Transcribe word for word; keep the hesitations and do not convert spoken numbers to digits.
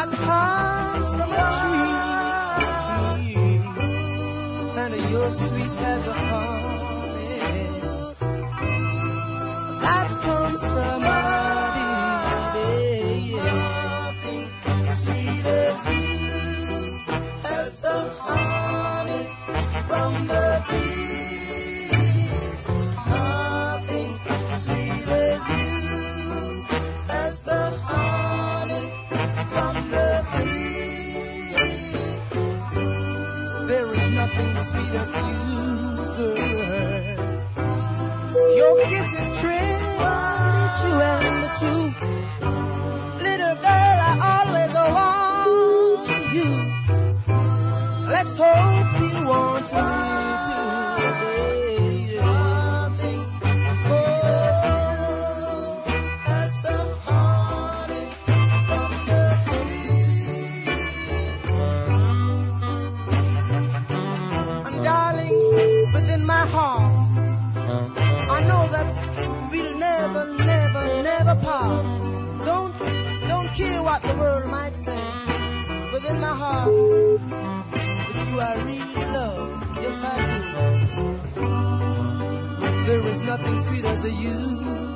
that comes from a tree, and you're sweet as a honey that comes from a bee. Nothing sweet as you, as the honey from the bee. Nothing sweet as you, as the honey from the bee. There is nothing sweet as you, girl. Your kiss is true and true. Little girl, I always want you. Let's hope you want me too. Nothing oh, as the honey from the bee. And darling, within my heart, I know that we'll never, never, never part. Don't, don't care what the world might say. Within my heart, it's you I really love. Yes, I do. There is nothing sweet as you.